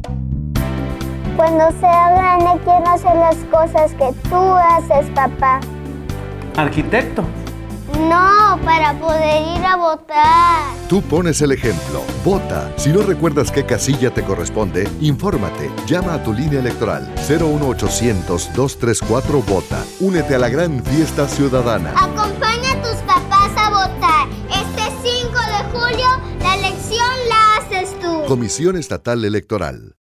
Cuando sea grande quiero hacer las cosas que tú haces, papá. Arquitecto. No, para poder ir a votar. Tú pones el ejemplo. Vota. Si no recuerdas qué casilla te corresponde, infórmate. Llama a tu línea electoral 01800-234-VOTA. Únete a la gran fiesta ciudadana. Acompaña a tus papás a votar. Este 5 de julio, la elección la haces tú. Comisión Estatal Electoral.